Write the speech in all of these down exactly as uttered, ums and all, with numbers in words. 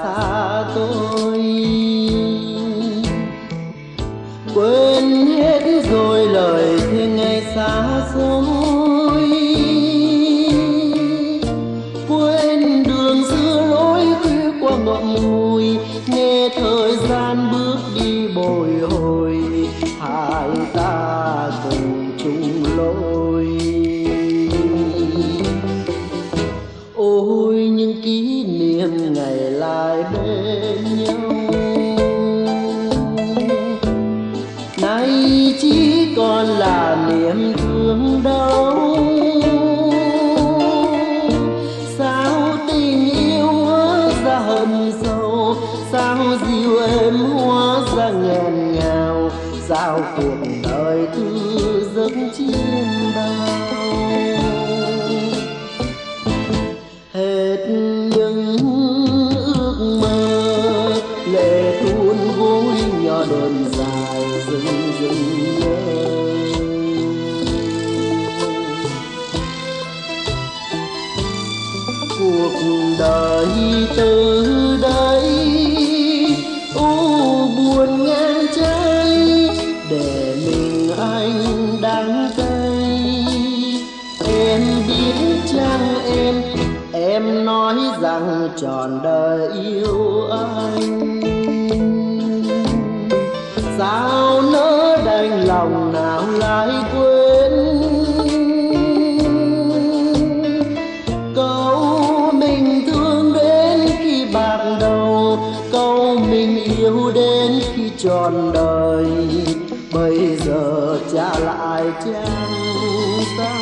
xa tôi. Quên hết rồi lời thề ngày xa xôi, quên đường xưa lối khuya qua ngậm ngùi, nghe thời gian bước đi bồi hồi, hai ta cùng chung lối. Ôi những kỷ niệm ngày lại bên nhau, nay chỉ còn là niềm thương đau. Sao tình yêu hóa ra hận sâu, sao dịu êm hóa ra nghẹn ngào, sao cuộc đời cứ giấc chiêm bao. Hết những ước mơ lệ tuôn gối nhỏ đơn dài dừng dừng nhớ. Cuộc đời từ đây u buồn ngang trái, để mình anh đắng cay. Em biết chăng em, em nói rằng trọn đời yêu anh. Sao nỡ đành lòng nào lại quên câu mình thương đến khi bạc đầu, câu mình yêu đến khi trọn đời. Bây giờ trả lại chẳng sao.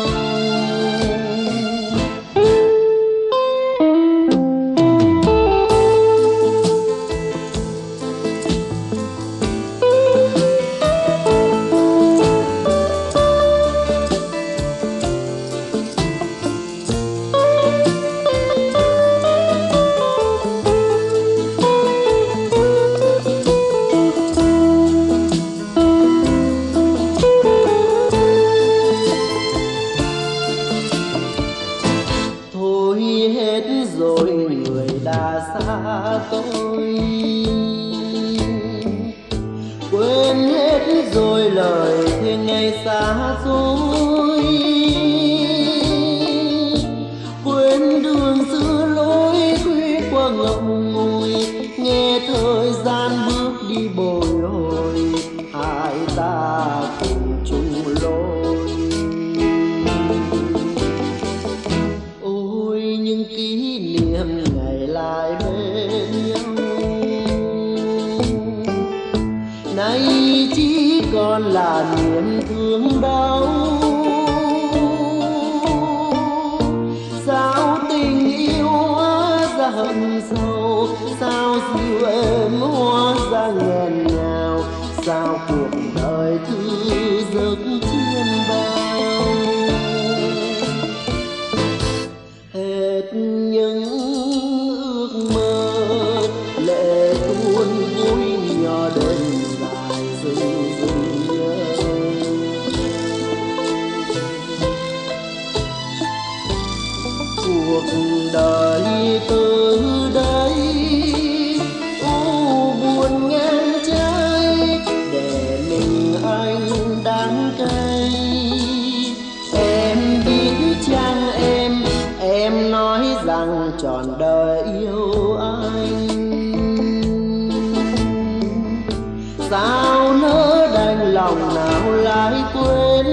Hết rồi người đã xa tôi, quên hết rồi lời thề ngày xa xôi, quên đường xưa lối khuya qua ngậm ngùi, nghe thời gian bước đi bồi hồi, hai ta cùng chung lối. Những kỷ niệm ngày lại bên nhau, nay chỉ còn là niềm thương đau. Sao tình yêu hóa ra hận sâu, sao dịu êm hóa ra nghẹn ngào, sao cuộc đời cứ giấc chiêm bao. Hết những ước mơ lệ tuôn vui nhỏ đơn dài dừng dừng nhớ. Cuộc đời từ đây u buồn ngang trái, để mình anh đắng cay. Em biết chăng em, em nói rằng trọn đời yêu anh. Sao nỡ đành lòng nào lại quên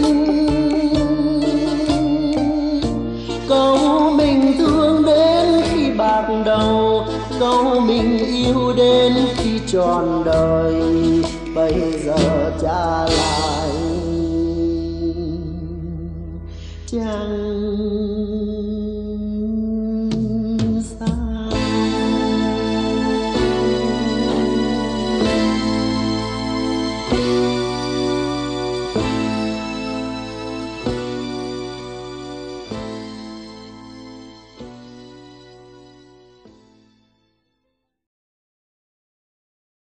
câu mình thương đến khi bạc đầu, câu mình yêu đến khi trọn đời. Bây giờ trả lại chẳng